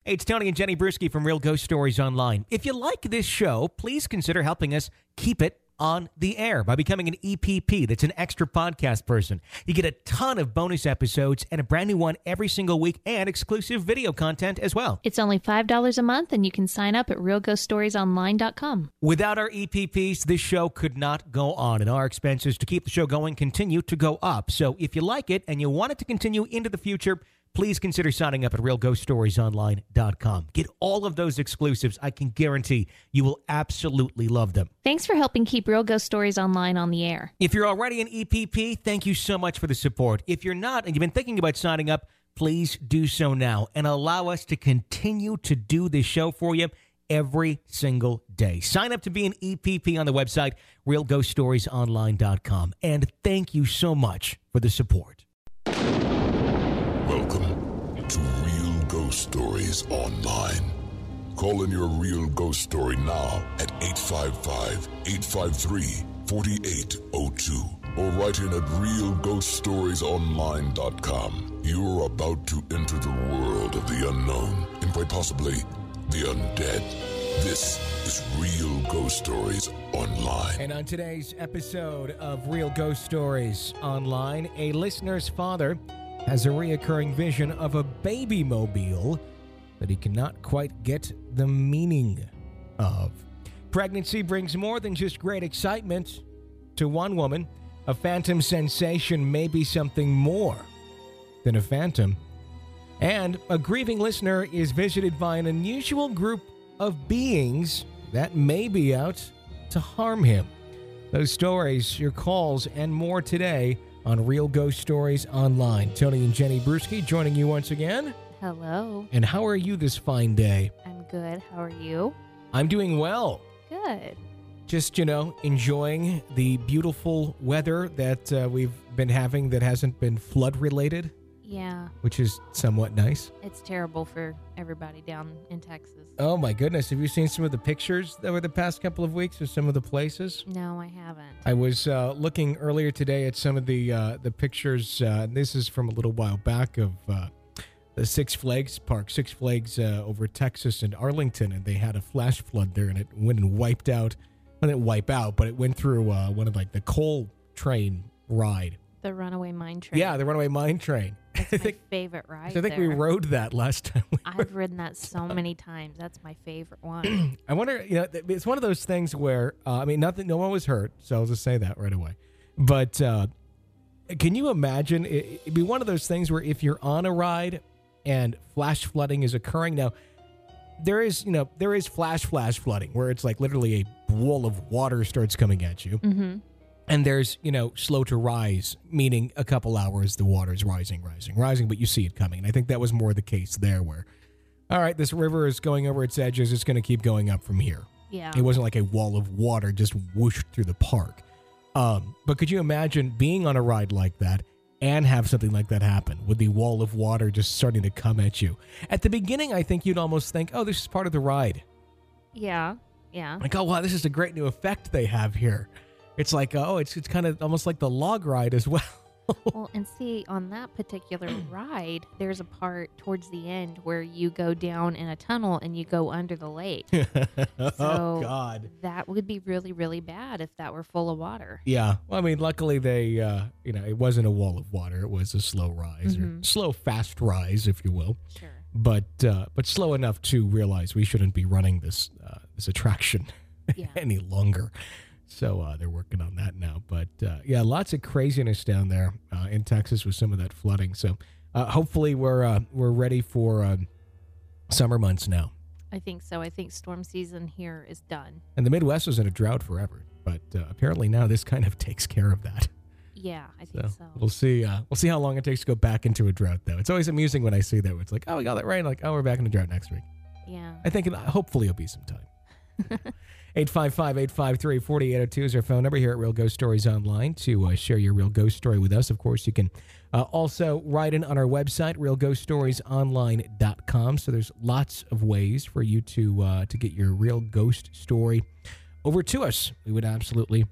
Hey, it's Tony and Jenny Bruschi from Real Ghost Stories Online. If you like this show, please consider helping us keep it on the air by becoming an EPP. That's an extra podcast person. You get a ton of bonus episodes and a brand new one every single week and exclusive video content as well. It's only $5 a month, and you can sign up at realghoststoriesonline.com. Without our EPPs, this show could not go on, and our expenses to keep the show going continue to go up. So if you like it and you want it to continue into the future, please consider signing up at realghoststoriesonline.com. Get all of those exclusives. I can guarantee you will absolutely love them. Thanks for helping keep Real Ghost Stories Online on the air. If you're already an EPP, thank you so much for the support. If you're not and you've been thinking about signing up, please do so now and allow us to continue to do this show for you every single day. Sign up to be an EPP on the website, realghoststoriesonline.com. And thank you so much for the support. Welcome to Real Ghost Stories Online. Call in your real ghost story now at 855-853-4802 or write in at realghoststoriesonline.com. You're about to enter the world of the unknown and quite possibly the undead. This is Real Ghost Stories Online. And on today's episode of Real Ghost Stories Online, a listener's father has a reoccurring vision of a baby mobile that he cannot quite get the meaning of. Pregnancy brings more than just great excitement. To one woman, a phantom sensation may be something more than a phantom. And a grieving listener is visited by an unusual group of beings that may be out to harm him. Those stories, your calls, and more today on Real Ghost Stories Online. Tony and Jenny Bruschi joining you once again. Hello. And how are you this fine day? I'm good. How are you? I'm doing well. Good. Just, enjoying the beautiful weather that we've been having that hasn't been flood-related. Yeah. Which is somewhat nice. It's terrible for everybody down in Texas. Oh, my goodness. Have you seen some of the pictures over the past couple of weeks of some of the places? No, I haven't. I was looking earlier today at some of the pictures. This is from a little while back of the Six Flags Park, Six Flags over Texas and Arlington, and they had a flash flood there, and it went and wiped out. Well, it didn't wipe out, but it went through one of the coal train ride. The runaway mine train. Yeah, the runaway mine train. That's my favorite ride. I think we rode that last time. I've ridden that so many times. That's my favorite one. I wonder, it's one of those things where, no one was hurt, so I'll just say that right away. But can you imagine, it'd be one of those things where if you're on a ride and flash flooding is occurring. Now, there is flash flooding where it's like literally a wall of water starts coming at you. Mm-hmm. And there's, slow to rise, meaning a couple hours the water's rising, but you see it coming. And I think that was more the case there where, all right, this river is going over its edges. It's going to keep going up from here. Yeah. It wasn't like a wall of water just whooshed through the park. But could you imagine being on a ride like that and have something like that happen with the wall of water just starting to come at you? At the beginning, I think you'd almost think, oh, this is part of the ride. Yeah. Yeah. Like, oh, wow, this is a great new effect they have here. It's like, it's kind of almost like the log ride as well. Well, and see, on that particular ride, there's a part towards the end where you go down in a tunnel and you go under the lake. Oh, God. That would be really, really bad if that were full of water. Yeah. Well, luckily they, it wasn't a wall of water. It was a slow rise, or slow, fast rise, if you will. Sure. But slow enough to realize we shouldn't be running this attraction any longer. So they're working on that now. But, lots of craziness down there in Texas with some of that flooding. So hopefully we're ready for summer months now. I think so. I think storm season here is done. And the Midwest was in a drought forever. But apparently now this kind of takes care of that. Yeah, I think so. We'll see how long it takes to go back into a drought, though. It's always amusing when I see that. It's like, oh, we got that rain. Like, oh, we're back in a drought next week. Yeah. I think hopefully it'll be some time. 855-853-4802 is our phone number here at Real Ghost Stories Online to share your real ghost story with us. Of course, you can also write in on our website, realghoststoriesonline.com. So there's lots of ways for you to get your real ghost story over to us. We would absolutely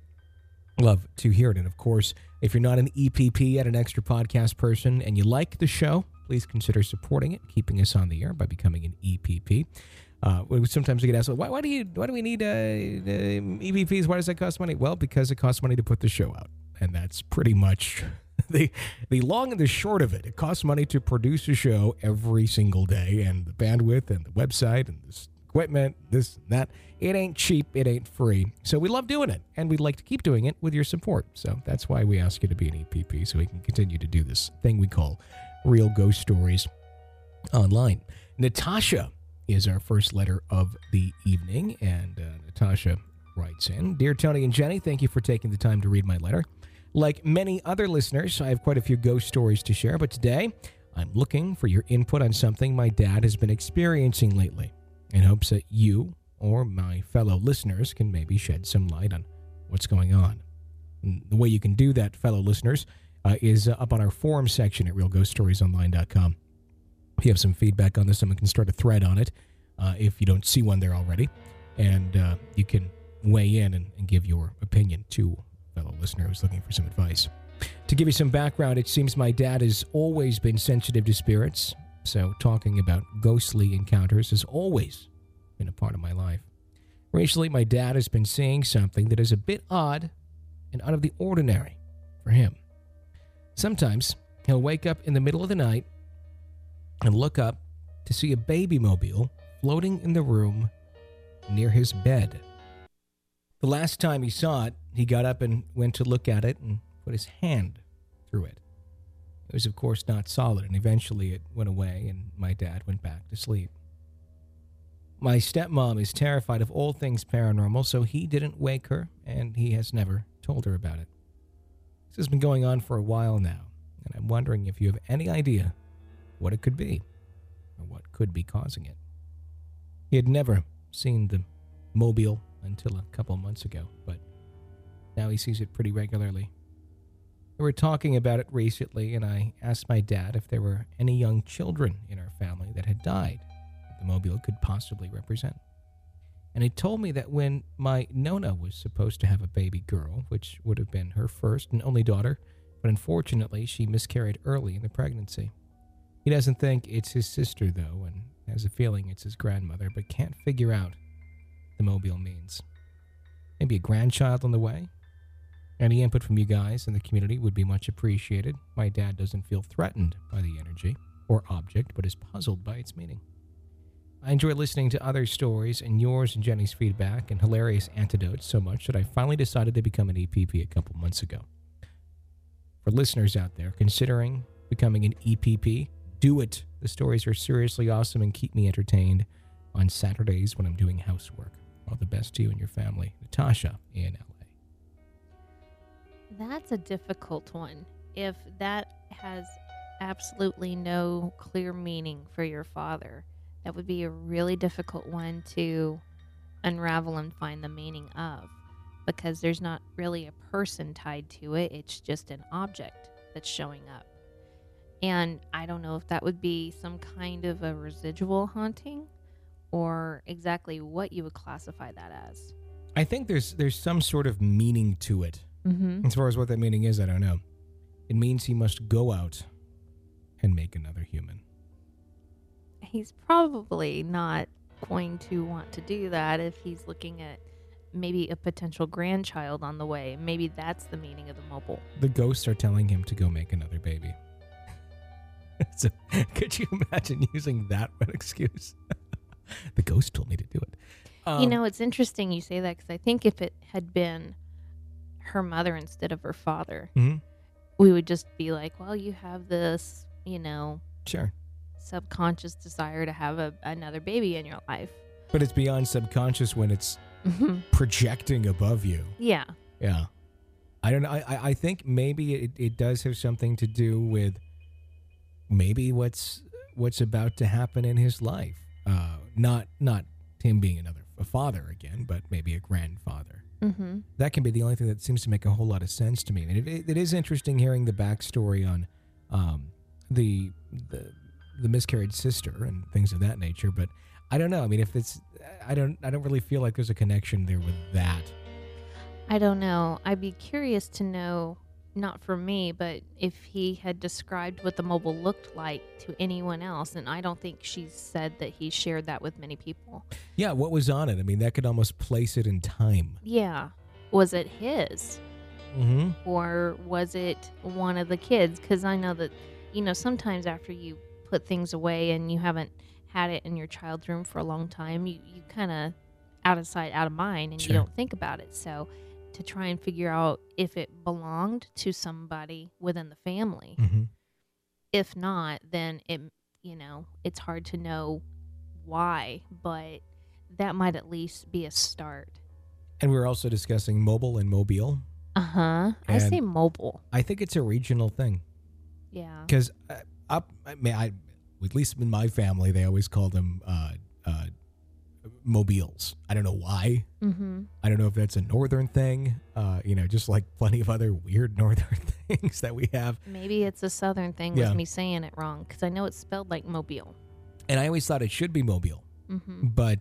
love to hear it. And of course, if you're not an EPP yet, an extra podcast person, and you like the show, please consider supporting it, keeping us on the air by becoming an EPP. Sometimes we get asked, why do we need EPPs? Why does that cost money? Well, because it costs money to put the show out. And that's pretty much the long and the short of it. It costs money to produce a show every single day, and the bandwidth and the website and this equipment, this and that. It ain't cheap. It ain't free. So we love doing it, and we'd like to keep doing it with your support. So that's why we ask you to be an EPP, so we can continue to do this thing we call Real Ghost Stories Online. Natasha is our first letter of the evening, and Natasha writes in, Dear Tony and Jenny, thank you for taking the time to read my letter. Like many other listeners, I have quite a few ghost stories to share, but today I'm looking for your input on something my dad has been experiencing lately, in hopes that you or my fellow listeners can maybe shed some light on what's going on. And the way you can do that, fellow listeners, is up on our forum section at realghoststoriesonline.com. If you have some feedback on this, someone can start a thread on it if you don't see one there already, and you can weigh in and give your opinion to a fellow listener who's looking for some advice. To give you some background, it seems my dad has always been sensitive to spirits, so talking about ghostly encounters has always been a part of my life. Recently, my dad has been seeing something that is a bit odd and out of the ordinary for him. Sometimes he'll wake up in the middle of the night and look up to see a baby mobile floating in the room near his bed. The last time he saw it, he got up and went to look at it and put his hand through it. It was, of course, not solid, and eventually it went away, and my dad went back to sleep. My stepmom is terrified of all things paranormal, so he didn't wake her, and he has never told her about it. This has been going on for a while now, and I'm wondering if you have any idea what it could be, or what could be causing it. He had never seen the mobile until a couple months ago, but now he sees it pretty regularly. We were talking about it recently, and I asked my dad if there were any young children in our family that had died that the mobile could possibly represent. And he told me that when my Nona was supposed to have a baby girl, which would have been her first and only daughter, but unfortunately she miscarried early in the pregnancy. He doesn't think it's his sister, though, and has a feeling it's his grandmother, but can't figure out what the mobile means. Maybe a grandchild on the way? Any input from you guys in the community would be much appreciated. My dad doesn't feel threatened by the energy or object, but is puzzled by its meaning. I enjoy listening to other stories and yours and Jenny's feedback and hilarious anecdotes so much that I finally decided to become an EPP a couple months ago. For listeners out there considering becoming an EPP, do it. The stories are seriously awesome and keep me entertained on Saturdays when I'm doing housework. All the best to you and your family. Natasha in LA. That's a difficult one. If that has absolutely no clear meaning for your father, that would be a really difficult one to unravel and find the meaning of, because there's not really a person tied to it. It's just an object that's showing up. And I don't know if that would be some kind of a residual haunting or exactly what you would classify that as. I think there's some sort of meaning to it. Mm-hmm. As far as what that meaning is, I don't know. It means he must go out and make another human. He's probably not going to want to do that if he's looking at maybe a potential grandchild on the way. Maybe that's the meaning of the mobile. The ghosts are telling him to go make another baby. So, could you imagine using that for an excuse? The ghost told me to do it. It's interesting you say that, because I think if it had been her mother instead of her father, mm-hmm. we would just be like, well, you have this, Sure. subconscious desire to have another baby in your life. But it's beyond subconscious when it's projecting above you. Yeah. Yeah. I don't know. I think maybe it does have something to do with maybe what's about to happen in his life. Not him being a father again, but maybe a grandfather. Mm-hmm. That can be the only thing that seems to make a whole lot of sense to me. And it is interesting hearing the backstory on the miscarried sister and things of that nature. But I don't know. I mean, if it's, I don't really feel like there's a connection there with that. I don't know. I'd be curious to know not for me, but if he had described what the mobile looked like to anyone else, and I don't think she said that he shared that with many people. Yeah, what was on it? I mean, that could almost place it in time. Yeah. Was it his? Mm-hmm. Or was it one of the kids? Because I know that, sometimes after you put things away and you haven't had it in your child's room for a long time, you kind of out of sight, out of mind, and Sure. you don't think about it. So to try and figure out if it belonged to somebody within the family. Mm-hmm. If not, then it's hard to know why, but that might at least be a start. And we're also discussing mobile and mobile. I And say mobile. I think it's a regional thing. Yeah. Because at least in my family, they always called them mobiles. I don't know why. Mm-hmm. I don't know if that's a northern thing, just like plenty of other weird northern things that we have. Maybe it's a southern thing Yeah. with me saying it wrong, because I know it's spelled like mobile. And I always thought it should be mobile, Mm-hmm. but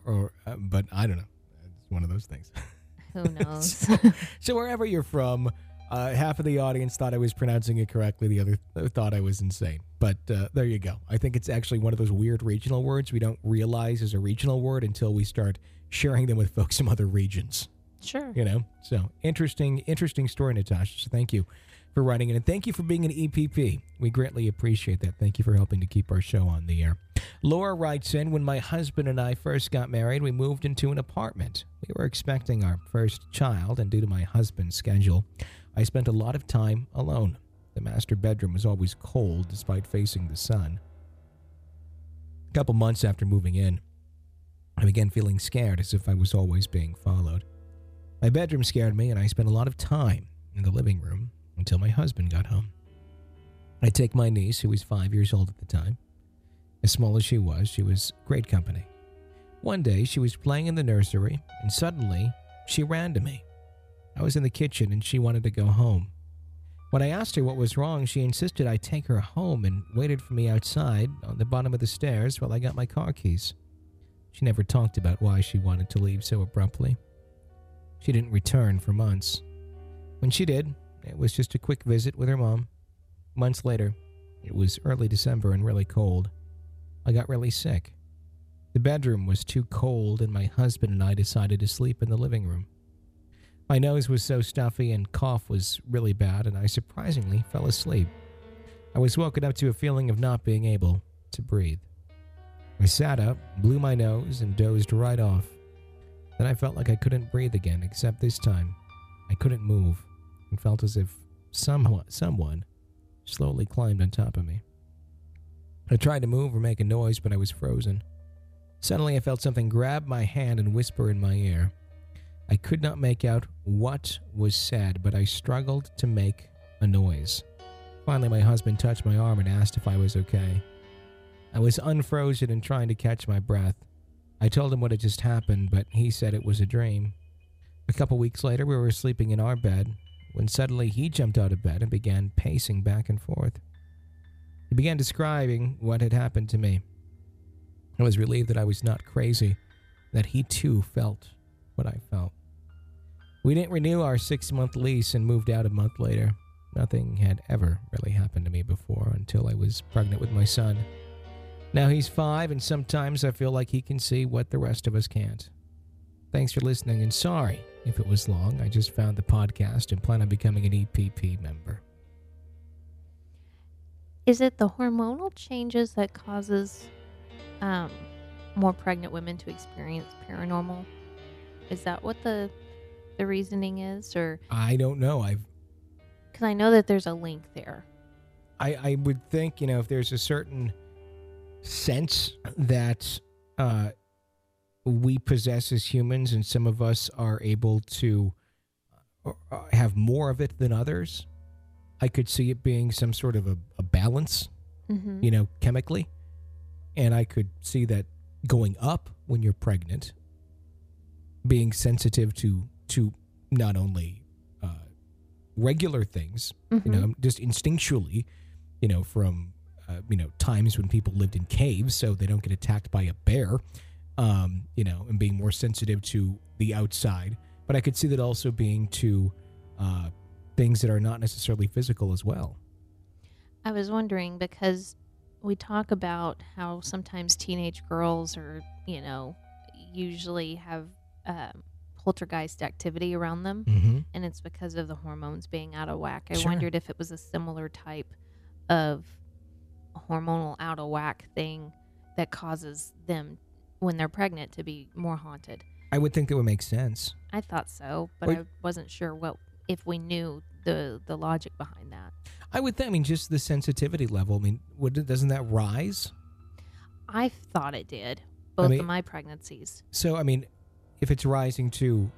I don't know. It's one of those things. Who knows? So wherever you're from, half of the audience thought I was pronouncing it correctly. The other thought I was insane. But there you go. I think it's actually one of those weird regional words we don't realize is a regional word until we start sharing them with folks from other regions. Sure. So interesting story, Natasha. So thank you for writing it, and thank you for being an EPP. We greatly appreciate that. Thank you for helping to keep our show on the air. Laura writes in, when my husband and I first got married, we moved into an apartment. We were expecting our first child, and due to my husband's schedule, I spent a lot of time alone. The master bedroom was always cold despite facing the sun. A couple months after moving in, I began feeling scared, as if I was always being followed. My bedroom scared me, and I spent a lot of time in the living room until my husband got home. I take my niece, who was 5 years old at the time. As small as she was great company. One day, she was playing in the nursery, and suddenly, she ran to me. I was in the kitchen, and she wanted to go home. When I asked her what was wrong, she insisted I take her home and waited for me outside on the bottom of the stairs while I got my car keys. She never talked about why she wanted to leave so abruptly. She didn't return for months. When she did, it was just a quick visit with her mom. Months later, it was early December and really cold. I got really sick. The bedroom was too cold, and my husband and I decided to sleep in the living room. My nose was so stuffy and cough was really bad, and I surprisingly fell asleep. I was woken up to a feeling of not being able to breathe. I sat up, blew my nose, and dozed right off. Then I felt like I couldn't breathe again, except this time I couldn't move and felt as if someone slowly climbed on top of me. I tried to move or make a noise, but I was frozen. Suddenly I felt something grab my hand and whisper in my ear. I could not make out what was said, but I struggled to make a noise. Finally, my husband touched my arm and asked if I was okay. I was unfrozen and trying to catch my breath. I told him what had just happened, but he said it was a dream. A couple weeks later, we were sleeping in our bed when suddenly he jumped out of bed and began pacing back and forth. He began describing what had happened to me. I was relieved that I was not crazy, that he too felt what I felt. We didn't renew our 6-month lease and moved out a month later. Nothing had ever really happened to me before until I was pregnant with my son. Now he's 5, and sometimes I feel like he can see what the rest of us can't. Thanks for listening, and sorry if it was long. I just found the podcast and plan on becoming an EPP member. Is it the hormonal changes that causes more pregnant women to experience paranormal? Is that what the reasoning is? Or I don't know. because I know that there's a link there. I would think, if there's a certain sense that we possess as humans, and some of us are able to have more of it than others, I could see it being some sort of a balance, Mm-hmm. Chemically. And I could see that going up when you're pregnant, being sensitive to not only regular things, Mm-hmm. just instinctually, from times when people lived in caves so they don't get attacked by a bear, and being more sensitive to the outside. But I could see that also being to things that are not necessarily physical as well. I was wondering because we talk about how sometimes teenage girls are, usually have poltergeist activity around them, Mm-hmm. and it's because of the hormones being out of whack. I Sure. wondered if it was a similar type of hormonal out of whack thing that causes them, when they're pregnant, to be more haunted. I would think that would make sense. I thought so, but Wait. I wasn't sure if we knew the logic behind that. I would think, I mean, just the sensitivity level. I mean, doesn't that rise? I thought it did, both mean- of my pregnancies. So, I mean, if it's rising to,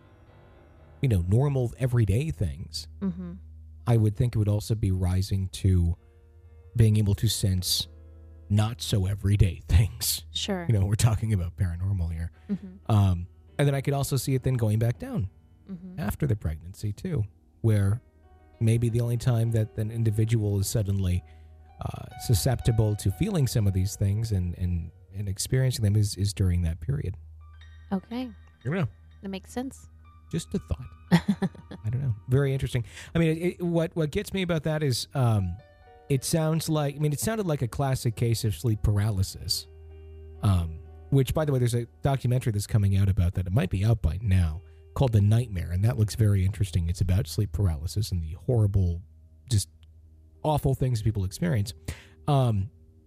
normal everyday things, Mm-hmm. I would think it would also be rising to being able to sense not so everyday things. Sure. We're talking about paranormal here. Mm-hmm. And then I could also see it then going back down Mm-hmm. after the pregnancy too, where maybe the only time that an individual is suddenly susceptible to feeling some of these things and experiencing them is during that period. Okay. I don't know. That makes sense. Just a thought. I don't know. Very interesting. I mean, what gets me about that is it sounded like a classic case of sleep paralysis, which, by the way, there's a documentary that's coming out about that. It might be out by now, called The Nightmare, and that looks very interesting. It's about sleep paralysis and the horrible, just awful things people experience. But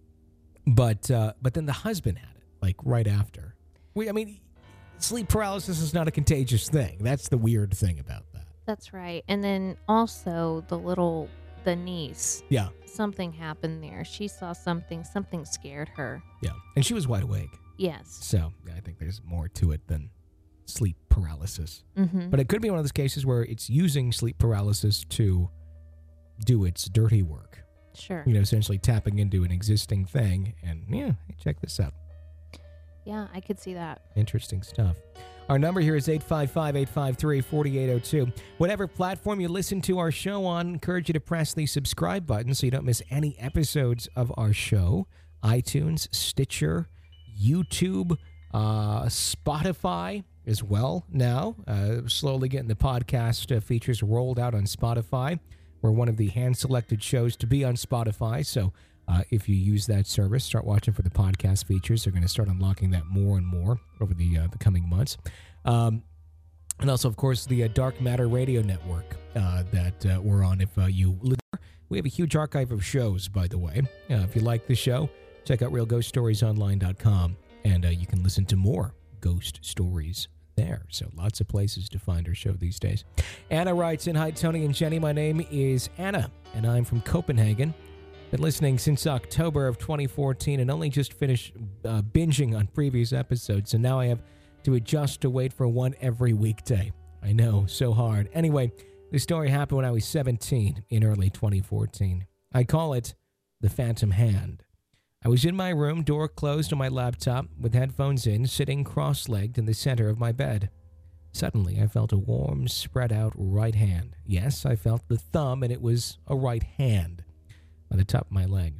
then the husband had it, like, right after. Sleep paralysis is not a contagious thing. That's the weird thing about that. That's right. And then also the niece. Yeah. Something happened there. She saw something scared her. Yeah. And she was wide awake. Yes. So I think there's more to it than sleep paralysis. Mm-hmm. But it could be one of those cases where it's using sleep paralysis to do its dirty work. Sure. Essentially tapping into an existing thing. And hey, check this out. Yeah, I could see that. Interesting stuff. Our number here is 855-853-4802. Whatever platform you listen to our show on, I encourage you to press the subscribe button so you don't miss any episodes of our show. iTunes, Stitcher, YouTube, Spotify as well now. Slowly getting the podcast features rolled out on Spotify. We're one of the hand-selected shows to be on Spotify, so if you use that service, start watching for the podcast features. They're going to start unlocking that more and more over the coming months. And also, of course, the Dark Matter Radio Network that we're on. If you live there, we have a huge archive of shows, by the way. If you like the show, check out realghoststoriesonline.com, and you can listen to more ghost stories there. So lots of places to find our show these days. Anna writes in, "Hi, Tony and Jenny. My name is Anna, and I'm from Copenhagen. Been listening since October of 2014 and only just finished binging on previous episodes, so now I have to adjust to wait for one every weekday. I know, so hard. Anyway, this story happened when I was 17 in early 2014. I call it the Phantom Hand. I was in my room, door closed on my laptop, with headphones in, sitting cross-legged in the center of my bed. Suddenly, I felt a warm, spread-out right hand. Yes, I felt the thumb, and it was a right hand on the top of my leg.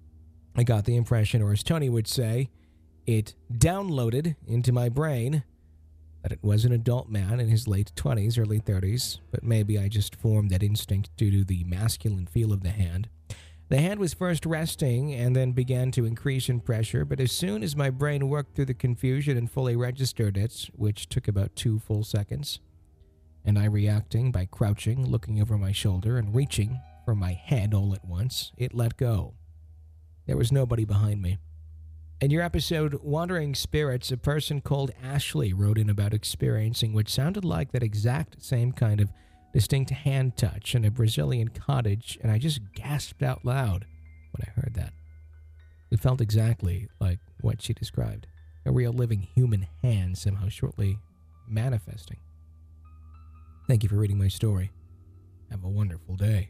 I got the impression, or as Tony would say, it downloaded into my brain that it was an adult man in his late 20s, early 30s, but maybe I just formed that instinct due to the masculine feel of the hand. The hand was first resting and then began to increase in pressure, but as soon as my brain worked through the confusion and fully registered it, which took about 2 full seconds, and I reacting by crouching, looking over my shoulder, and reaching for my head all at once, it let go. There was nobody behind me. In your episode, Wandering Spirits, a person called Ashley wrote in about experiencing what sounded like that exact same kind of distinct hand touch in a Brazilian cottage, and I just gasped out loud when I heard that. It felt exactly like what she described, a real living human hand somehow shortly manifesting. Thank you for reading my story. Have a wonderful day.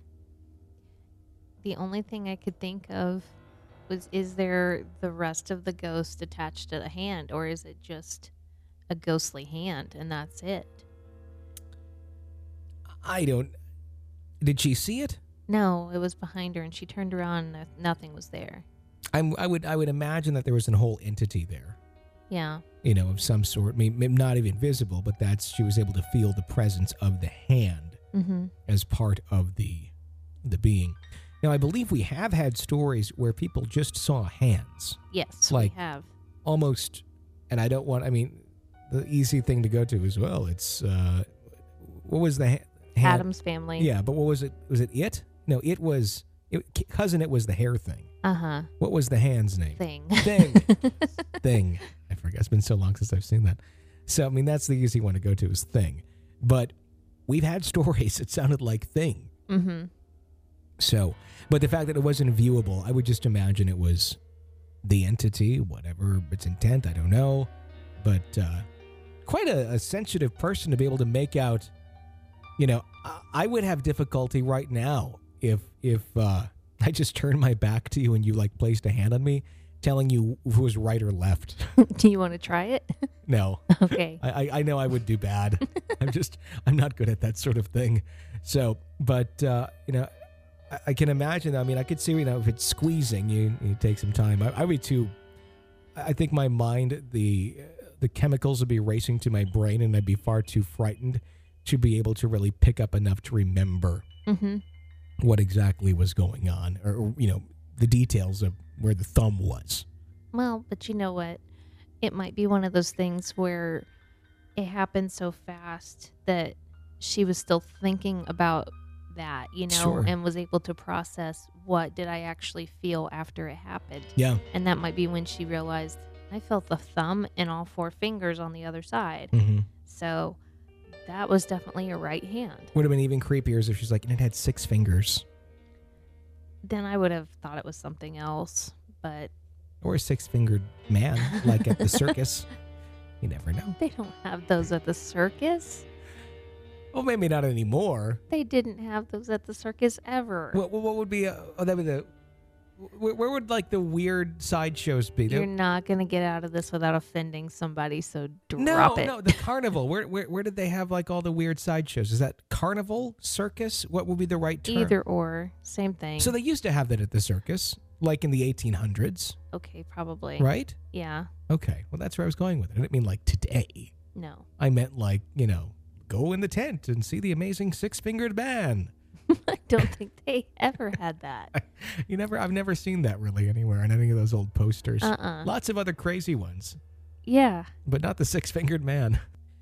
The only thing I could think of was, is there the rest of the ghost attached to the hand, or is it just a ghostly hand and that's it? Did she see it? No, it was behind her and she turned around and nothing was there. I would imagine that there was a whole entity there, Yeah. of some sort. Maybe not even visible, but she was able to feel the presence of the hand as part of the being. Now, I believe we have had stories where people just saw hands. Yes, Like- we have. Almost, and I don't want, I mean, the easy thing to go to as well, it's, what was the hand? Adam's Family. Yeah, but what was it? Was it It? No, it was, Cousin It was the hair thing. Uh-huh. What was the hand's name? Thing. Thing. I forget. It's been so long since I've seen that. So, I mean, that's the easy one to go to is Thing. But we've had stories that sounded like Thing. Mm-hmm. So, but the fact that it wasn't viewable, I would just imagine it was the entity, whatever its intent, I don't know. But quite a sensitive person to be able to make out, you know, I would have difficulty right now if I just turned my back to you and you like placed a hand on me, telling you who was right or left. Do you want to try it? No. Okay. I know I would do bad. I'm not good at that sort of thing. So, but, you know, I can imagine, I mean, I could see, you know, if it's squeezing, you take some time. I would too. I think my mind, the chemicals would be racing to my brain and I'd be far too frightened to be able to really pick up enough to remember what exactly was going on or, you know, the details of where the thumb was. Well, but you know what? It might be one of those things where it happened so fast that she was still thinking about that, you know, Sure. and was able to process what did I actually feel after it happened. Yeah. And that might be when she realized I felt the thumb and all 4 fingers on the other side. Mm-hmm. So that was definitely a right hand. Would have been even creepier if she's like, and it had 6 fingers. Then I would have thought it was something else, but Or a 6-fingered man, like at the circus. You never know. they don't have those at the circus. Well, maybe not anymore. They didn't have those at the circus ever. What would be? That would the. Where would like the weird sideshows be? You're not going to get out of this without offending somebody, so No, drop it. no, the carnival. Where did they have like all the weird sideshows? Is that carnival, circus? What would be the right term? Either or, same thing. So they used to have that at the circus, like in the 1800s, Okay, probably. right? Yeah. Okay, well that's where I was going with it. I didn't mean like today. No. I meant like, you know, go in the tent and see the amazing 6-fingered man. I don't think they ever had that. I've never seen that really anywhere on any of those old posters. Uh-uh. Lots of other crazy ones, Yeah. but not the 6-fingered man.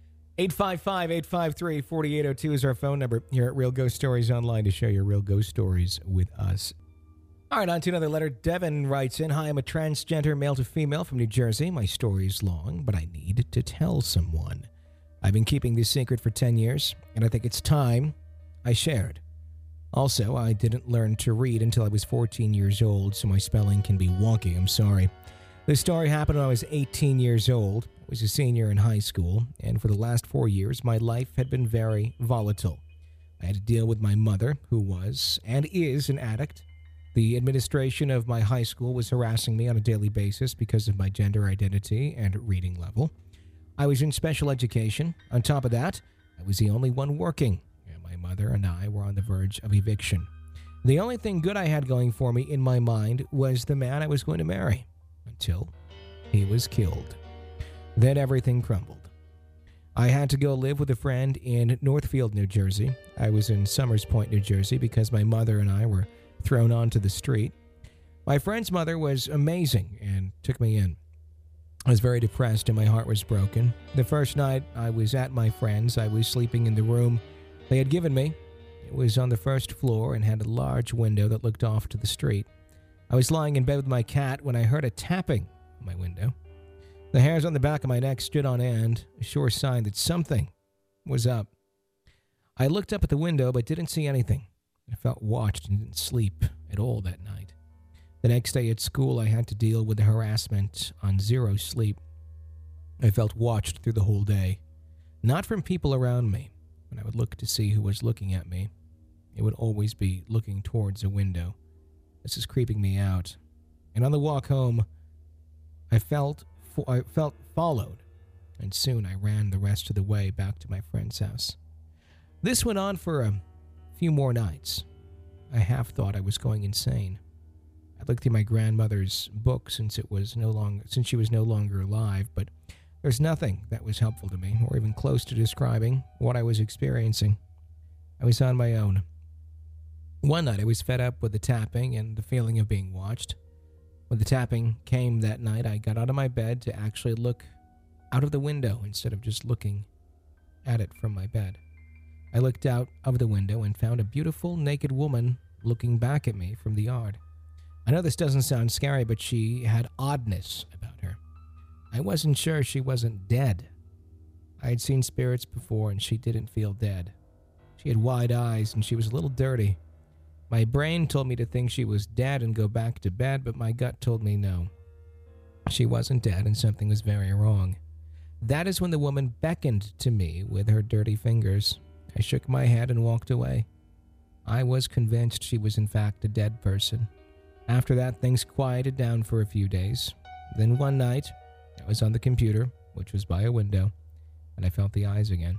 855-853-4802 is our phone number here at Real Ghost Stories Online to share your real ghost stories with us. All right, on to another letter. Devin writes in, "Hi, I'm a transgender male to female from New Jersey. My story is long, but I need to tell someone. I've been keeping this secret for 10 years, and I think it's time I shared. Also, I didn't learn to read until I was 14 years old, so my spelling can be wonky. I'm sorry. This story happened when I was 18 years old. I was a senior in high school, and for the last 4 years, my life had been very volatile. I had to deal with my mother, who was and is an addict. The administration of my high school was harassing me on a daily basis because of my gender identity and reading level. I was in special education. On top of that, I was the only one working. My mother and I were on the verge of eviction. The only thing good I had going for me in my mind was the man I was going to marry, until he was killed. Then everything crumbled. I had to go live with a friend in Northfield, New Jersey. I was in Summers Point, New Jersey, because my mother and I were thrown onto the street. My friend's mother was amazing and took me in. I was very depressed and my heart was broken. The first night I was at my friend's, I was sleeping in the room they had given me. It was on the first floor and had a large window that looked off to the street. I was lying in bed with my cat when I heard a tapping on my window. The hairs on the back of my neck stood on end, a sure sign that something was up. I looked up at the window but didn't see anything. I felt watched and didn't sleep at all that night. The next day at school, I had to deal with the harassment on zero sleep. I felt watched through the whole day, not from people around me. When I would look to see who was looking at me, it would always be looking towards a window. This is creeping me out. And on the walk home, I felt followed, and soon I ran the rest of the way back to my friend's house. This went on for a few more nights. I half thought I was going insane. I looked through my grandmother's book since she was no longer alive, but there's nothing that was helpful to me or even close to describing what I was experiencing. I was on my own. One night I was fed up with the tapping and the feeling of being watched. When the tapping came that night, I got out of my bed to actually look out of the window instead of just looking at it from my bed. I looked out of the window and found a beautiful naked woman looking back at me from the yard. I know this doesn't sound scary, but she had oddness about her. I wasn't sure she wasn't dead. I had seen spirits before and she didn't feel dead. She had wide eyes and she was a little dirty. My brain told me to think she was dead and go back to bed, but my gut told me no. She wasn't dead and something was very wrong. That is when the woman beckoned to me with her dirty fingers. I shook my head and walked away. I was convinced she was in fact a dead person. After that, things quieted down for a few days. Then one night, I was on the computer, which was by a window, and I felt the eyes again.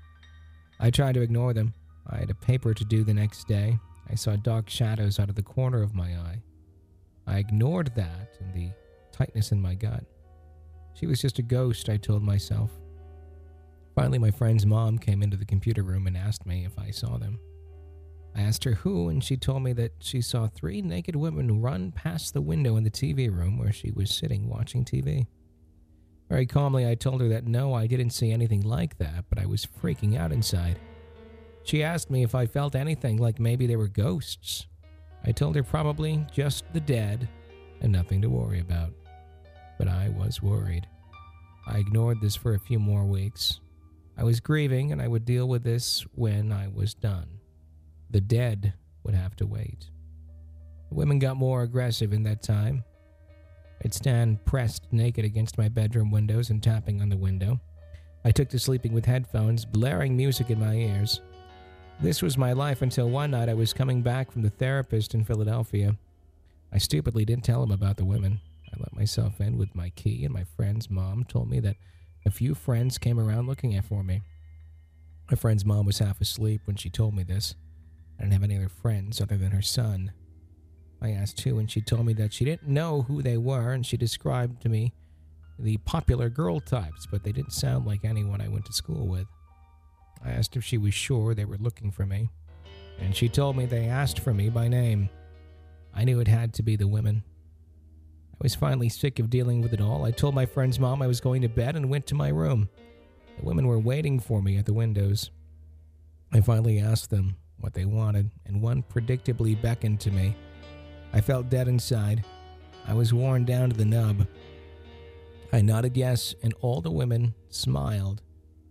I tried to ignore them. I had a paper to do the next day. I saw dark shadows out of the corner of my eye. I ignored that and the tightness in my gut. She was just a ghost, I told myself. Finally, my friend's mom came into the computer room and asked me if I saw them. I asked her who, and she told me that she saw 3 naked women run past the window in the TV room where she was sitting watching TV. Very calmly, I told her that no, I didn't see anything like that, but I was freaking out inside. She asked me if I felt anything like maybe they were ghosts. I told her probably just the dead and nothing to worry about. But I was worried. I ignored this for a few more weeks. I was grieving and I would deal with this when I was done. The dead would have to wait. The women got more aggressive in that time. I'd stand pressed naked against my bedroom windows and tapping on the window. I took to sleeping with headphones, blaring music in my ears. This was my life until one night I was coming back from the therapist in Philadelphia. I stupidly didn't tell him about the women. I let myself in with my key, and my friend's mom told me that a few friends came around looking for me. My friend's mom was half asleep when she told me this. I didn't have any other friends other than her son. I asked who, and she told me that she didn't know who they were, and she described to me the popular girl types, but they didn't sound like anyone I went to school with. I asked if she was sure they were looking for me, and she told me they asked for me by name. I knew it had to be the women. I was finally sick of dealing with it all. I told my friend's mom I was going to bed and went to my room. The women were waiting for me at the windows. I finally asked them what they wanted, and one predictably beckoned to me. I felt dead inside. I was worn down to the nub. I nodded yes, and all the women smiled.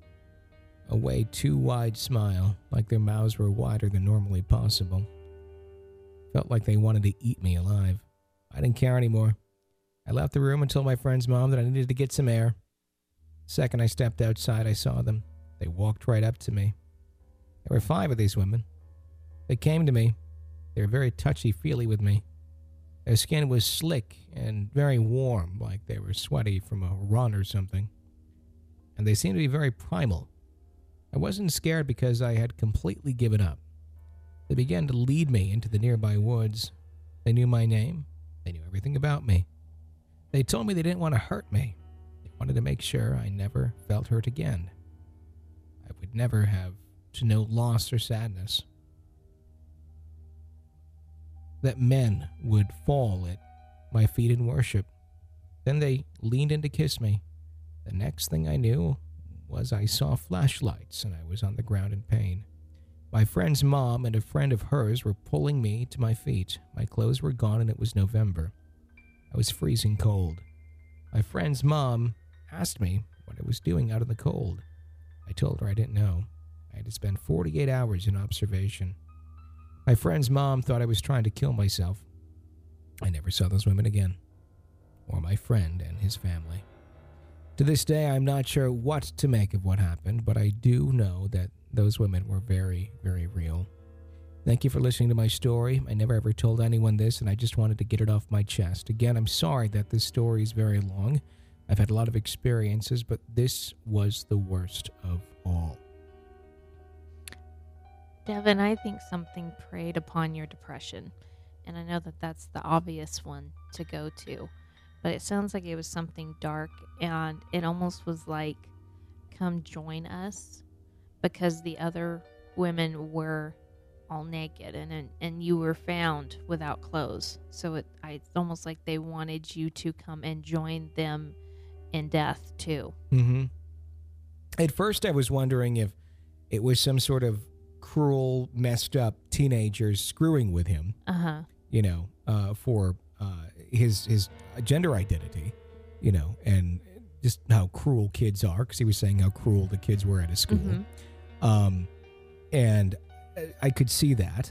A way too wide smile, like their mouths were wider than normally possible. Felt like they wanted to eat me alive. I didn't care anymore. I left the room and told my friend's mom that I needed to get some air. The second I stepped outside, I saw them. They walked right up to me. There were 5 of these women. They came to me. They were very touchy-feely with me. Their skin was slick and very warm, like they were sweaty from a run or something. And they seemed to be very primal. I wasn't scared because I had completely given up. They began to lead me into the nearby woods. They knew my name. They knew everything about me. They told me they didn't want to hurt me. They wanted to make sure I never felt hurt again. I would never have to know loss or sadness. That men would fall at my feet in worship. Then they leaned in to kiss me. The next thing I knew was I saw flashlights and I was on the ground in pain. My friend's mom and a friend of hers were pulling me to my feet. My clothes were gone and it was November. I was freezing cold. My friend's mom asked me what I was doing out in the cold. I told her I didn't know. I had to spend 48 hours in observation. My friend's mom thought I was trying to kill myself. I never saw those women again, or my friend and his family. To this day, I'm not sure what to make of what happened, but I do know that those women were very, very real. Thank you for listening to my story. I never ever told anyone this, and I just wanted to get it off my chest. Again, I'm sorry that this story is very long. I've had a lot of experiences, but this was the worst of all. Devin, I think something preyed upon your depression, and I know that that's the obvious one to go to, but it sounds like it was something dark, and it almost was like, come join us, because the other women were all naked, and you were found without clothes. So it's almost like they wanted you to come and join them in death too. Mm-hmm. At first, I was wondering if it was some sort of cruel, messed up teenagers screwing with him. For his gender identity, and just how cruel kids are, because he was saying how cruel the kids were at his school. Mm-hmm. And I could see that.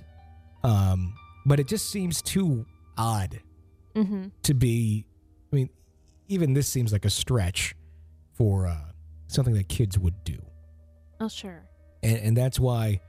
But it just seems too odd to be, I mean, even this seems like a stretch for something that kids would do. Oh, sure. And that's why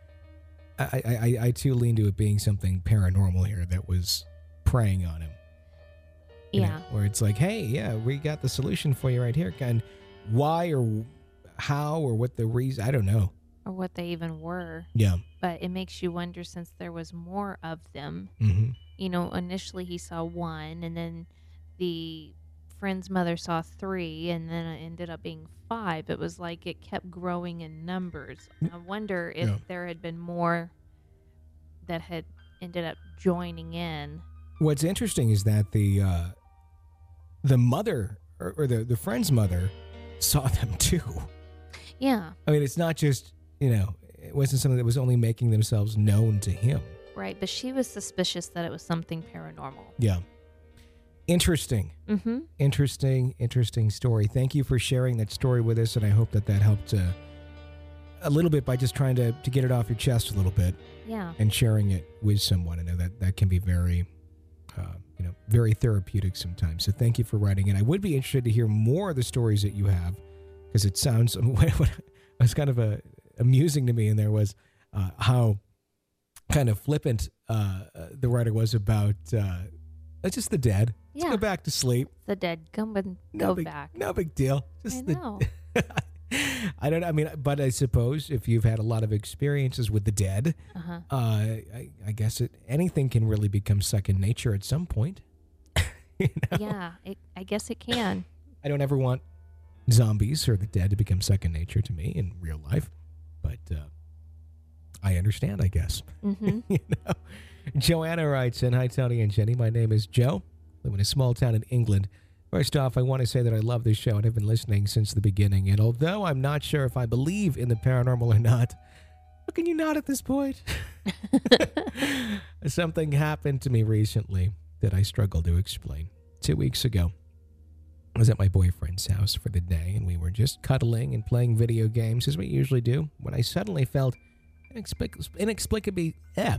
I too lean to it being something paranormal here that was preying on him. Yeah. Where it's like, hey, yeah, we got the solution for you right here. And why or how or what the reason, I don't know. Or what they even were. Yeah. But it makes you wonder, since there was more of them. Mm-hmm. Initially he saw one, and then the friend's mother saw 3, and then it ended up being 5. It was like it kept growing in numbers. I wonder if there had been more that had ended up joining in. What's interesting is that the mother or the friend's mother saw them too. Yeah. I mean, it's not just, it wasn't something that was only making themselves known to him. Right, but she was suspicious that it was something paranormal. Yeah. Interesting. Mm-hmm. Interesting story. Thank you for sharing that story with us, and I hope that helped a little bit by just trying to get it off your chest a little bit. Yeah. And sharing it with someone. I know that can be very, very therapeutic sometimes. So thank you for writing in. I would be interested to hear more of the stories that you have, because it sounds, what was kind of amusing to me in there was how kind of flippant the writer was about just the dead. Let's go back to sleep. The dead, come and go back. No big deal. I know. I don't know. I mean, but I suppose if you've had a lot of experiences with the dead, I guess anything can really become second nature at some point. Yeah, I guess it can. I don't ever want zombies or the dead to become second nature to me in real life, but I understand, I guess. Mm-hmm. Joanna writes in, "Hi, Tony and Jenny. My name is Joe. I live in a small town in England. First off, I want to say that I love this show and have been listening since the beginning. And although I'm not sure if I believe in the paranormal or not, how can you not at this point? Something happened to me recently that I struggle to explain. 2 weeks ago, I was at my boyfriend's house for the day, and we were just cuddling and playing video games as we usually do, when I suddenly felt inexplicably.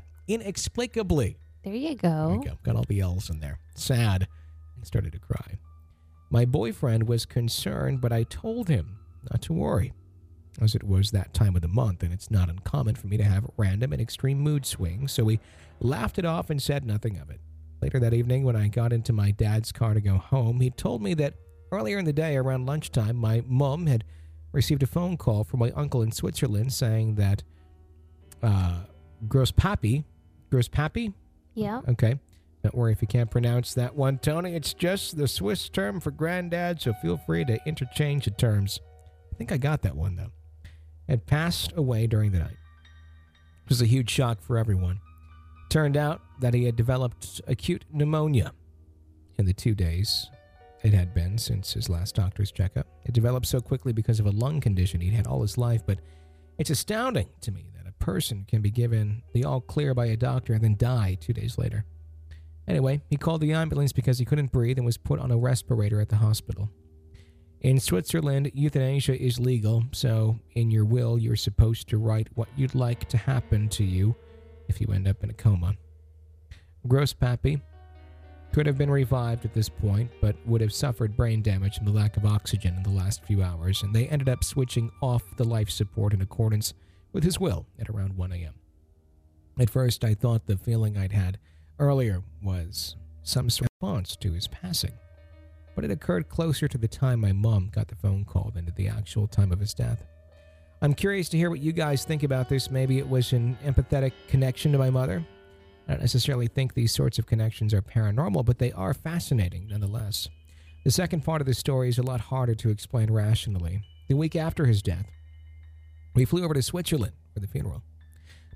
There you go. There you go. Got all the L's in there. Sad. And started to cry. My boyfriend was concerned, but I told him not to worry, as it was that time of the month, and it's not uncommon for me to have random and extreme mood swings, so we laughed it off and said nothing of it. Later that evening, when I got into my dad's car to go home, he told me that earlier in the day, around lunchtime, my mom had received a phone call from my uncle in Switzerland saying that Grosspapi? Yeah. Okay. Don't worry if you can't pronounce that one, Tony. It's just the Swiss term for granddad, so feel free to interchange the terms. I think I got that one, though. Had passed away during the night. It was a huge shock for everyone. Turned out that he had developed acute pneumonia in the 2 days it had been since his last doctor's checkup. It developed so quickly because of a lung condition he'd had all his life, but it's astounding to me that a person can be given the all clear by a doctor and then die 2 days later. Anyway, he called the ambulance because he couldn't breathe and was put on a respirator at the hospital. In Switzerland, euthanasia is legal, so in your will, you're supposed to write what you'd like to happen to you if you end up in a coma. Grosspapi could have been revived at this point, but would have suffered brain damage from the lack of oxygen in the last few hours, and they ended up switching off the life support in accordance with his will at around 1 a.m. At first, I thought the feeling I'd had earlier was some sort of response to his passing, but it occurred closer to the time my mom got the phone call than to the actual time of his death. I'm curious to hear what you guys think about this. Maybe it was an empathetic connection to my mother. I don't necessarily think these sorts of connections are paranormal, but they are fascinating nonetheless. The second part of the story is a lot harder to explain rationally. The week after his death, we flew over to Switzerland for the funeral.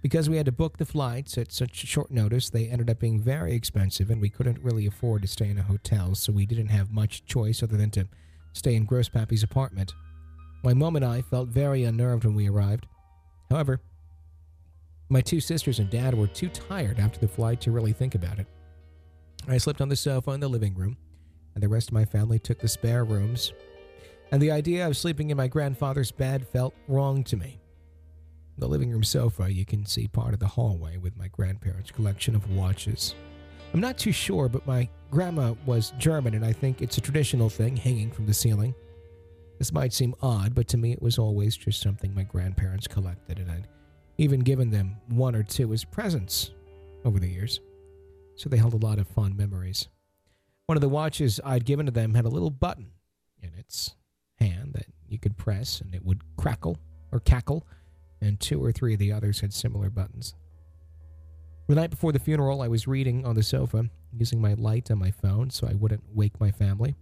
Because we had to book the flights at such short notice, they ended up being very expensive, and we couldn't really afford to stay in a hotel, so we didn't have much choice other than to stay in Gross Pappy's apartment. My mom and I felt very unnerved when we arrived. However, my 2 sisters and dad were too tired after the flight to really think about it. I slept on the sofa in the living room, and the rest of my family took the spare rooms, and the idea of sleeping in my grandfather's bed felt wrong to me. The living room sofa, you can see part of the hallway with my grandparents' collection of watches. I'm not too sure, but my grandma was German, and I think it's a traditional thing hanging from the ceiling. This might seem odd, but to me it was always just something my grandparents collected, and I'd even given them 1 or 2 as presents over the years. So they held a lot of fond memories. One of the watches I'd given to them had a little button in its hand that you could press, and it would crackle or cackle, and 2 or 3 of the others had similar buttons. The night before the funeral, I was reading on the sofa, using my light on my phone so I wouldn't wake my family.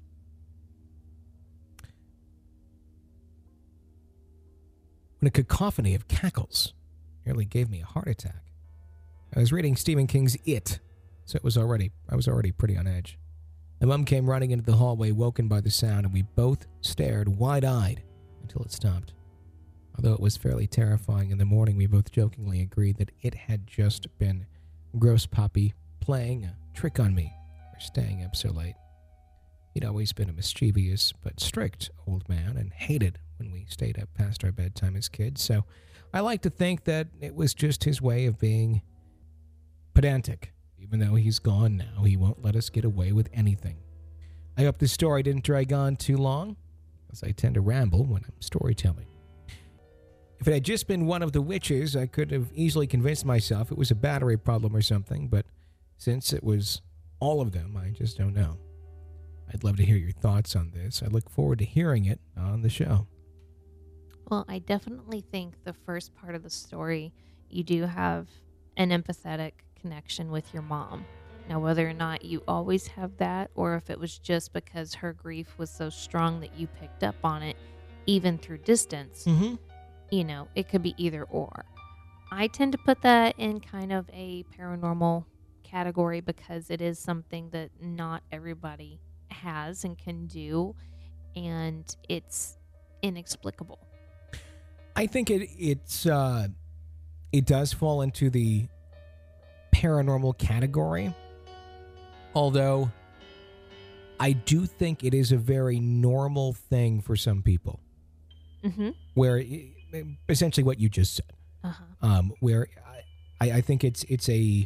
When a cacophony of cackles nearly gave me a heart attack. I was reading Stephen King's It, so I was already pretty on edge. My mom came running into the hallway, woken by the sound, and we both stared wide-eyed until it stopped. Although it was fairly terrifying in the morning, we both jokingly agreed that it had just been Gross Pappy playing a trick on me for staying up so late. He'd always been a mischievous but strict old man and hated when we stayed up past our bedtime as kids, so I like to think that it was just his way of being pedantic. Even though he's gone now, he won't let us get away with anything. I hope this story didn't drag on too long, as I tend to ramble when I'm storytelling. If it had just been one of the witches, I could have easily convinced myself it was a battery problem or something, but since it was all of them, I just don't know. I'd love to hear your thoughts on this. I look forward to hearing it on the show. Well, I definitely think the first part of the story, you do have an empathetic connection with your mom. Now, whether or not you always have that, or if it was just because her grief was so strong that you picked up on it, even through distance, you know, it could be either or. I tend to put that in kind of a paranormal category because it is something that not everybody has and can do, and it's inexplicable. I think it does fall into the paranormal category, although I do think it is a very normal thing for some people, where essentially what you just said, where I think it's a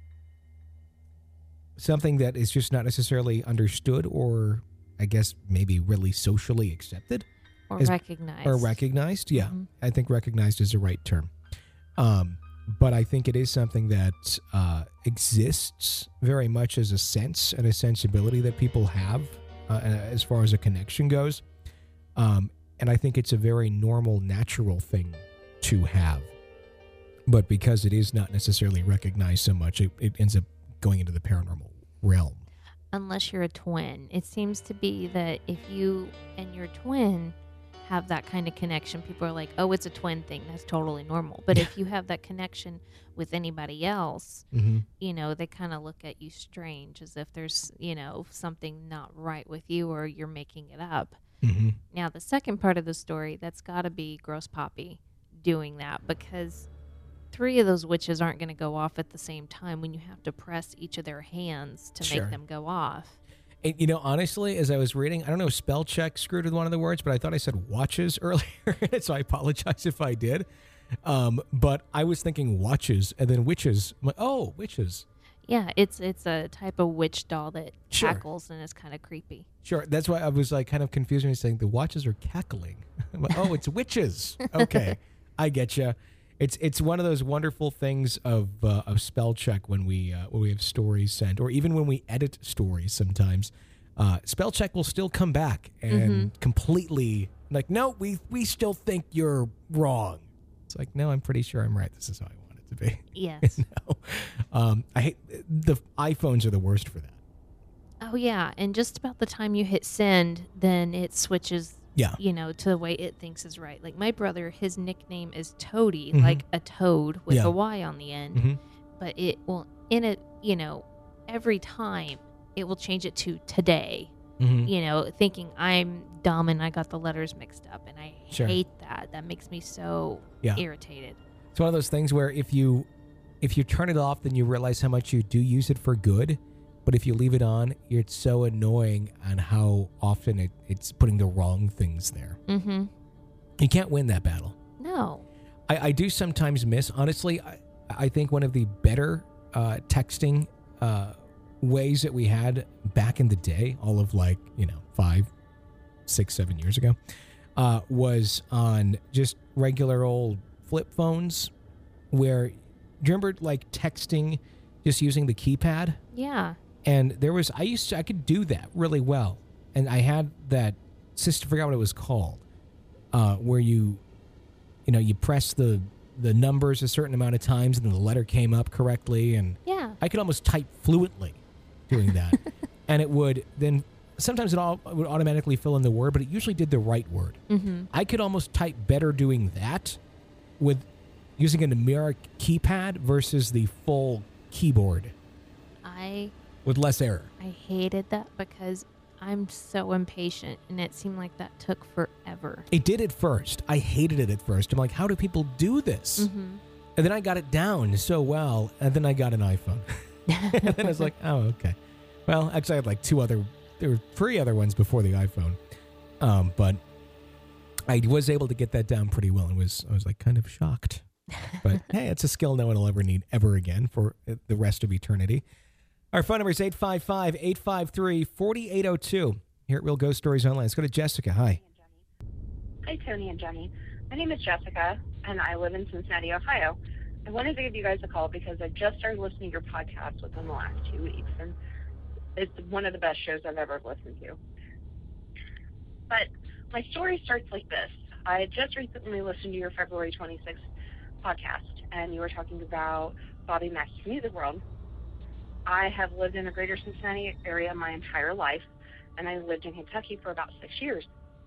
something that is just not necessarily understood, or I guess maybe really socially accepted. Or recognized. Yeah. I think recognized is the right term. But I think it is something that exists very much as a sense and a sensibility that people have as far as a connection goes. And I think it's a very normal, natural thing to have. But because it is not necessarily recognized so much, it ends up going into the paranormal realm. Unless you're a twin. It seems to be that if you and your twin have that kind of connection, people are like, oh, it's a twin thing. That's totally normal. But if you have that connection with anybody else, you know, they kind of look at you strange, as if there's, you know, something not right with you or you're making it up. Now, the second part of the story, that's got to be Gross Pappy doing that, because 3 of those witches aren't going to go off at the same time when you have to press each of their hands to make them go off. And, you know, honestly, as I was reading, I don't know, spell check screwed with one of the words, but I thought I said watches earlier, so I apologize if I did. But I was thinking watches and then witches. I'm like, oh, witches. Yeah, it's a type of witch doll that cackles and is kind of creepy. Sure, that's why I was like kind of confused when you're saying the watches are cackling. I'm like, oh, it's witches. Okay, I get you. It's one of those wonderful things of spell check when we have stories sent, or even when we edit stories. Sometimes spell check will still come back and completely like, no, we still think you're wrong. It's like, no, I'm pretty sure I'm right. This is how I want it to be. Yes. I hate the iPhones are the worst for that. Oh yeah, and just about the time you hit send, then it switches Yeah. To the way it thinks is right. Like my brother, his nickname is Toady, Mhm. like a toad with Yeah. a Y on the end. Mhm. But it will, every time it will change it to today, Mhm. thinking I'm dumb and I got the letters mixed up. And I Sure. hate that. That makes me so Yeah. irritated. It's one of those things where if you turn it off, then you realize how much you do use it for good. But if you leave it on, it's so annoying on how often it's putting the wrong things there. Mm-hmm. You can't win that battle. No. I do sometimes miss, honestly, I think one of the better texting ways that we had back in the day, all of 5, 6, 7 years ago, was on just regular old flip phones where, do you remember texting just using the keypad? Yeah. And I could do that really well. And I had that system, I forgot what it was called, where you press the numbers a certain amount of times and then the letter came up correctly. And Yeah. I could almost type fluently doing that. And it would then, sometimes it would automatically fill in the word, but it usually did the right word. Mm-hmm. I could almost type better doing that with using a numeric keypad versus the full keyboard with less error. I hated that because I'm so impatient, and it seemed like that took forever. It did at first. I hated it at first. I'm like, how do people do this? Mm-hmm. And then I got it down so well, and then I got an iPhone. And then I was like, oh, okay. Well, actually, I had there were 3 other ones before the iPhone. But I was able to get that down pretty well, and I was kind of shocked. But hey, it's a skill no one will ever need ever again for the rest of eternity. Our phone number is 855-853-4802 here at Real Ghost Stories Online. Let's go to Jessica. Hi. Hi, Tony and Jenny. My name is Jessica, and I live in Cincinnati, Ohio. I wanted to give you guys a call because I just started listening to your podcast within the last 2 weeks, and it's one of the best shows I've ever listened to. But my story starts like this. I just recently listened to your February 26th podcast, and you were talking about Bobby Mackey's Music World. I have lived in the greater Cincinnati area my entire life, and I lived in Kentucky for about 6 years.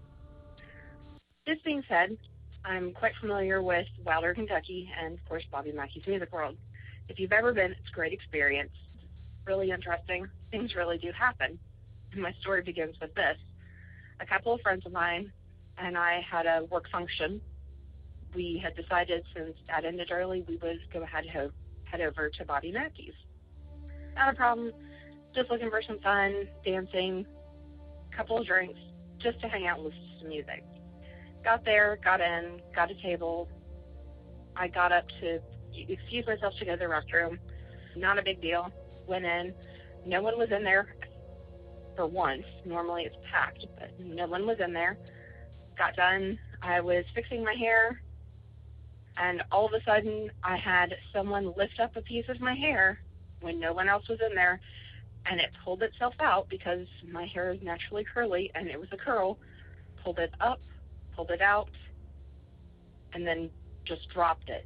This being said, I'm quite familiar with Wilder, Kentucky, and, of course, Bobby Mackey's Music World. If you've ever been, it's a great experience. Really interesting. Things really do happen. And my story begins with this. A couple of friends of mine and I had a work function. We had decided, since that ended early, we would go ahead and head over to Bobby Mackey's. Not a problem. Just looking for some fun, dancing, a couple of drinks, just to hang out and listen to some music. Got there, got in, got a table. I got up to excuse myself to go to the restroom. Not a big deal. Went in. No one was in there for once. Normally it's packed, but no one was in there. Got done. I was fixing my hair, and all of a sudden I had someone lift up a piece of my hair when no one else was in there, and it pulled itself out because my hair is naturally curly, and it was a curl. Pulled it up, pulled it out, and then just dropped it.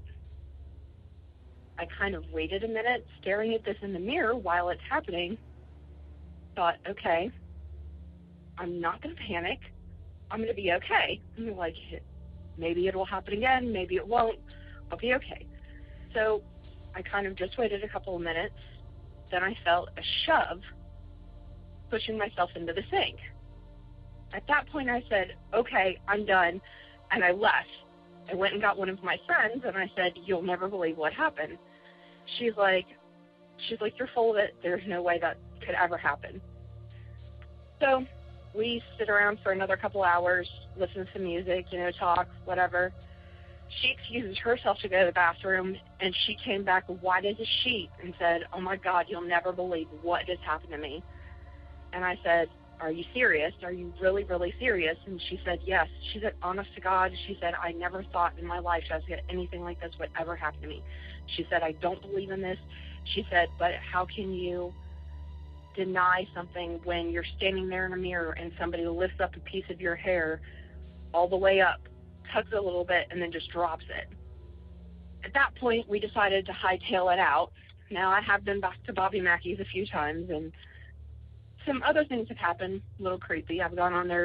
I kind of waited a minute, staring at this in the mirror while it's happening. Thought, okay, I'm not going to panic. I'm going to be okay. I'm like, maybe it will happen again, maybe it won't. I'll be okay. So I kind of just waited a couple of minutes. Then I felt a shove pushing myself into the sink. At that point, I said, okay, I'm done, and I left. I went and got one of my friends, and I said, you'll never believe what happened. She's like, you're full of it. There's no way that could ever happen. So we sit around for another couple hours, listen to music, talk, whatever. She excuses herself to go to the bathroom, and she came back white as a sheet and said, oh, my God, you'll never believe what just happened to me. And I said, are you serious? Are you really, really serious? And she said, yes. She said, honest to God, she said, I never thought in my life that anything like this would ever happen to me. She said, I don't believe in this. She said, but how can you deny something when you're standing there in a mirror and somebody lifts up a piece of your hair all the way up, tugs it a little bit, and then just drops it? At that point, we decided to hightail it out. Now, I have been back to Bobby Mackey's a few times, and some other things have happened, a little creepy. I've gone on there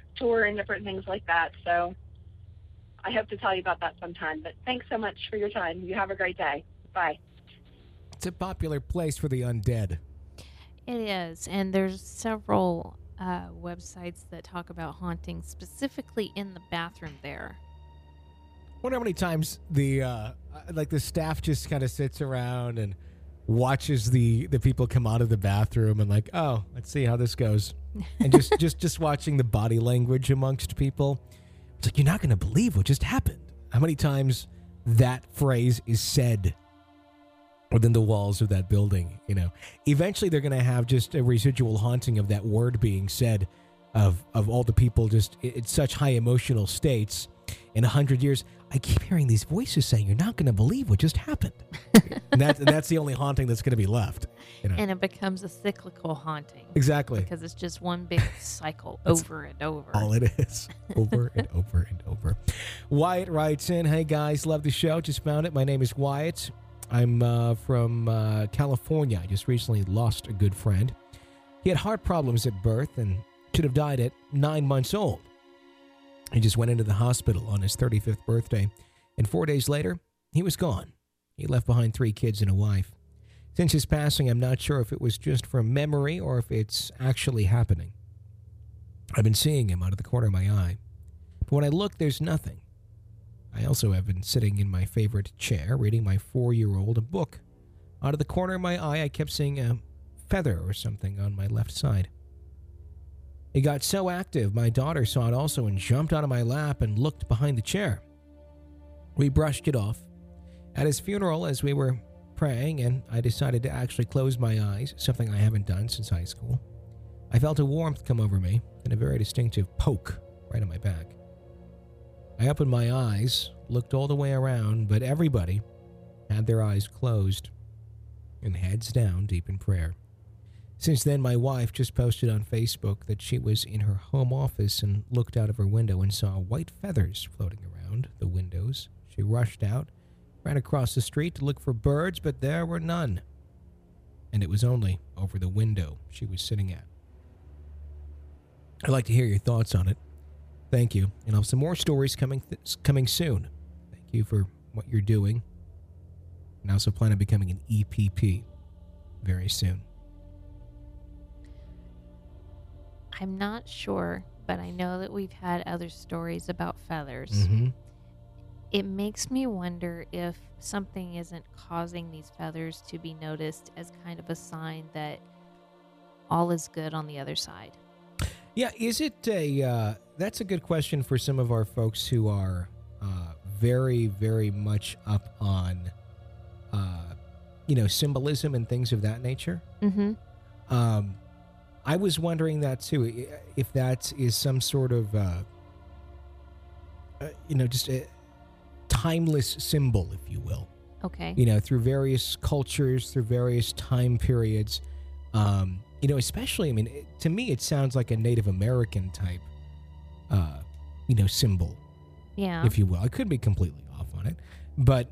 tour and different things like that. So I hope to tell you about that sometime. But thanks so much for your time. You have a great day. Bye. It's a popular place for the undead. It is, and there's several websites that talk about hauntings specifically in the bathroom there. Wonder how many times the staff just kind of sits around and watches the people come out of the bathroom and like, oh, let's see how this goes, and just watching the body language amongst people. It's like, you're not going to believe what just happened. How many times that phrase is said within the walls of that building? You know, eventually they're going to have just a residual haunting of that word being said, of all the people just in such high emotional states. In 100 years, I keep hearing these voices saying, you're not going to believe what just happened. and that's the only haunting that's going to be left. You know? And it becomes a cyclical haunting. Exactly. Because it's just one big cycle over and over. All it is. Over and over and over. Wyatt writes in, hey guys, love the show. Just found it. My name is Wyatt. I'm from California. I just recently lost a good friend. He had heart problems at birth and should have died at 9 months old. He just went into the hospital on his 35th birthday, and 4 days later, he was gone. He left behind 3 kids and a wife. Since his passing, I'm not sure if it was just from memory or if it's actually happening. I've been seeing him out of the corner of my eye, but when I look, there's nothing. I also have been sitting in my favorite chair, reading my 4-year-old a book. Out of the corner of my eye, I kept seeing a feather or something on my left side. It got so active, my daughter saw it also and jumped out of my lap and looked behind the chair. We brushed it off. At his funeral, as we were praying, and I decided to actually close my eyes, something I haven't done since high school, I felt a warmth come over me and a very distinctive poke right on my back. I opened my eyes, looked all the way around, but everybody had their eyes closed and heads down deep in prayer. Since then, my wife just posted on Facebook that she was in her home office and looked out of her window and saw white feathers floating around the windows. She rushed out, ran across the street to look for birds, but there were none. And it was only over the window she was sitting at. I'd like to hear your thoughts on it. Thank you. And I'll have some more stories coming soon. Thank you for what you're doing. And I also plan on becoming an EPP very soon. I'm not sure, but I know that we've had other stories about feathers. Mm-hmm. It makes me wonder if something isn't causing these feathers to be noticed as kind of a sign that all is good on the other side. Yeah, is it that's a good question for some of our folks who are very, very much up on, symbolism and things of that nature. Mm-hmm. I was wondering that too, if that is some sort of, just a timeless symbol, if you will. Okay. Through various cultures, through various time periods. Especially, to me, it sounds like a Native American type, symbol. Yeah. If you will. I could be completely off on it. But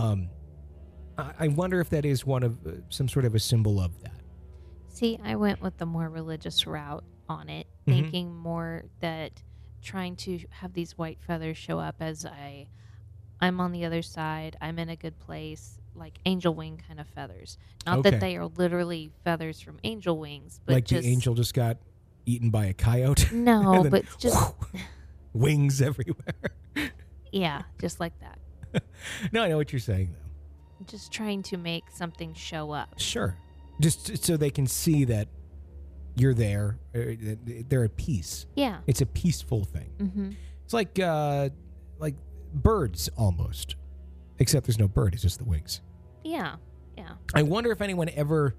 I wonder if that is one of some sort of a symbol of that. See, I went with the more religious route on it, Mm-hmm. thinking more that trying to have these white feathers show up as I'm on the other side, I'm in a good place, like angel wing kind of feathers. Not Okay. that they are literally feathers from angel wings, but Like just the angel just got eaten by a coyote. No, and then, but just wings everywhere. yeah, just like that. No, I know what you're saying, though. Just trying to make something show up. Sure. Just so they can see that you're there. They're at peace. Yeah. It's a peaceful thing. Mm-hmm. It's like birds almost, except there's no bird. It's just the wings. Yeah. Yeah. I wonder if anyone ever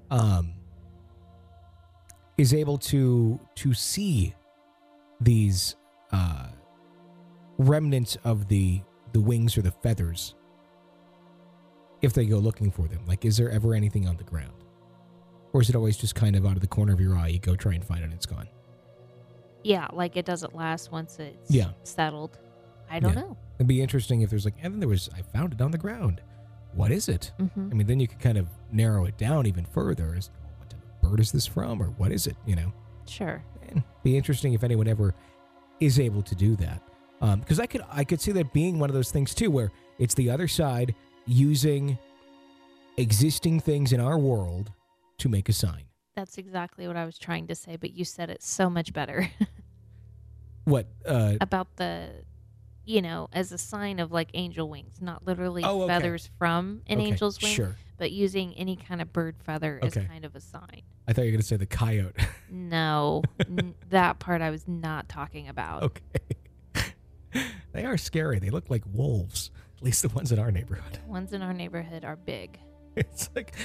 is able to see these remnants of the wings or the feathers if they go looking for them. Like, is there ever anything on the ground? Or is it always just kind of out of the corner of your eye? You go try and find it and it's gone. Yeah, like it doesn't last once it's Yeah. settled. I don't Yeah. know. It'd be interesting if there's like, and then I found it on the ground. What is it? Mm-hmm. Then you could kind of narrow it down even further. As what type of bird is this from, or what is it? Sure. It'd be interesting if anyone ever is able to do that. Because I could see that being one of those things too, where it's the other side using existing things in our world to make a sign. That's exactly what I was trying to say, but you said it so much better. What? About the, as a sign of like angel wings, not literally okay. feathers from an angel's wing, sure. but using any kind of bird feather as Okay. kind of a sign. I thought you were going to say the coyote. No, that part I was not talking about. Okay. They are scary. They look like wolves, at least the ones in our neighborhood. Ones in our neighborhood are big. It's like,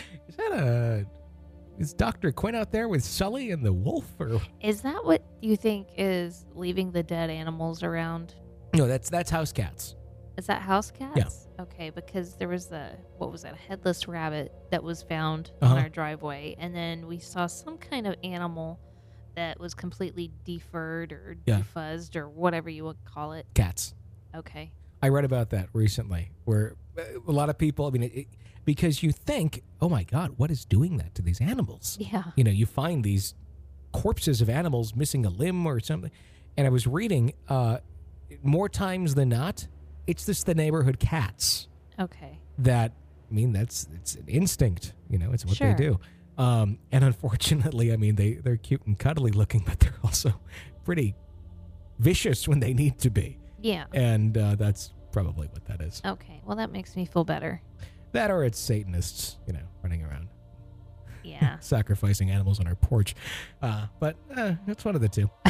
is Dr. Quinn out there with Sully and the wolf? Or Is that what you think is leaving the dead animals around? no, that's house cats. Is that house cats? Yeah. Okay, because there was a headless rabbit that was found Uh-huh. on our driveway, and then we saw some kind of animal that was completely defurred or Yeah. defuzzed or whatever you would call it. Cats. Okay. I read about that recently, where a lot of people, I mean, because you think, oh my God, what is doing that to these animals? Yeah. You find these corpses of animals missing a limb or something. And I was reading, more times than not, it's just the neighborhood cats Okay. that, it's an instinct, it's what Sure. they do. And unfortunately, they're cute and cuddly looking, but they're also pretty vicious when they need to be. Yeah. And that's probably what that is. Okay. Well, that makes me feel better. That or it's Satanists, running around Yeah. sacrificing animals on our porch. But it's one of the two.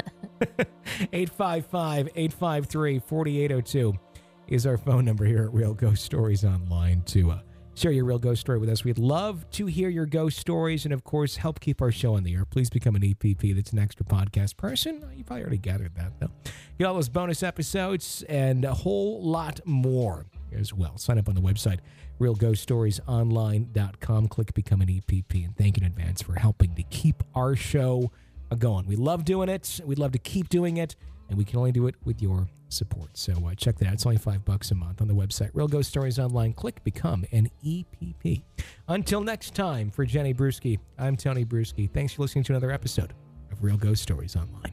855-853-4802 is our phone number here at Real Ghost Stories Online to share your real ghost story with us. We'd love to hear your ghost stories and, of course, help keep our show on the air. Please become an EPP. That's an extra podcast person. You probably already gathered that, though. Get all those bonus episodes and a whole lot more as well. Sign up on the website, realghoststoriesonline.com. Click Become an EPP. And thank you in advance for helping to keep our show going. We love doing it. We'd love to keep doing it. And we can only do it with your support. So check that out. It's only $5 a month on the website. Real Ghost Stories Online. Click Become an EPP. Until next time, for Jenny Bruschi, I'm Tony Bruschi. Thanks for listening to another episode of Real Ghost Stories Online.